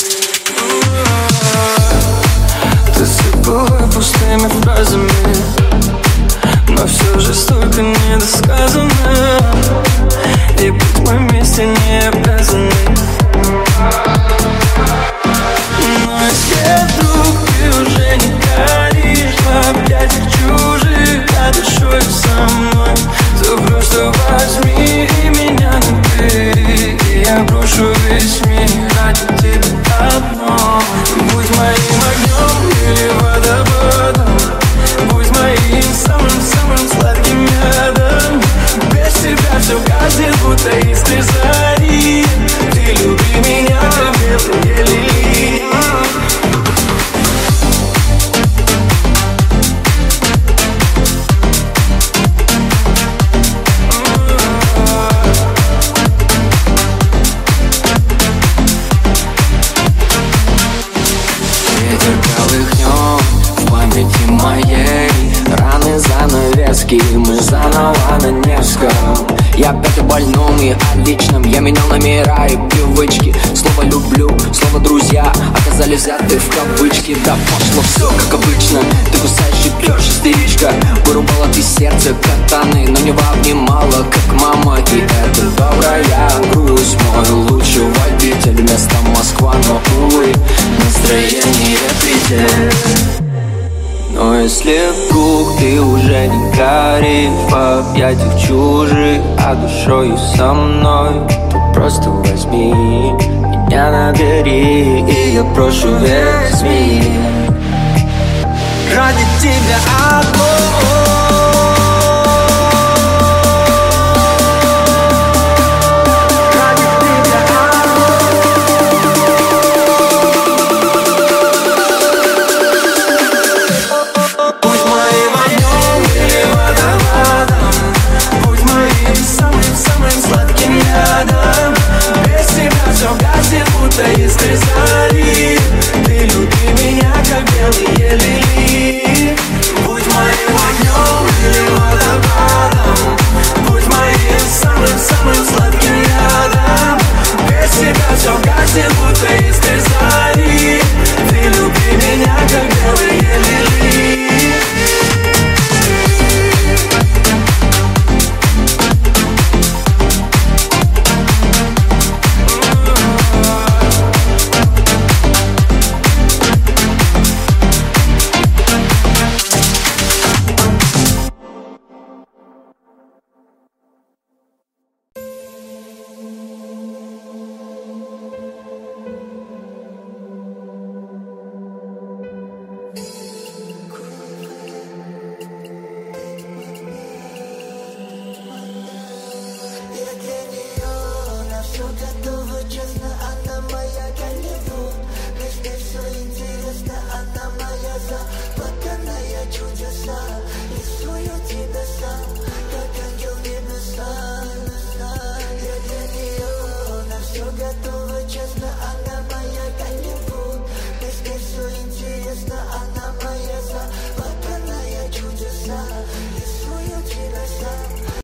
Ты сыпала пустыми фразами, но все же столько недосказано, и быть в моем месте не обязаны. Но если вдруг ты уже не горишь в объятиях чужих, а душой со мной, то просто возьми меня набери, и я брошу весь мир ради тебя одно. Будь моим огнем или водопадом, будь моим самым-самым сладким ядом. Без тебя все гаснет, будто искры зари. Ты люби меня, как белые лилии. Ветер колыхнет в памяти моей раны, занавески, мы заново на Невском. Я опять о больном и о личном, я менял номера и привычки. Слово люблю, слово друзья оказались взяты в кавычки. Да пошло все как обычно, ты кусаешь и пьешь, истеричка. Вырубала ты сердце катаны, но не обнимала, как мама. И это добрая грусть, мой лучший водитель. Вместо Москва, но увы, настроение предел. Но если вдруг ты уже не горишь в объятиях чужих, а душою со мной, то просто возьми меня набери, и я брошу весь мир ради тебя одно. Будто искры зари. Ты люби меня, как белые лилии. Будь моим огнем или водопадом, будь моим самым-самым сладким ядом. Без тебя все гаснет, будто искры зари. Ты люби меня, как белые лилии. Честно, она моя Голливуд. Мне здесь все интересно, она моя забава.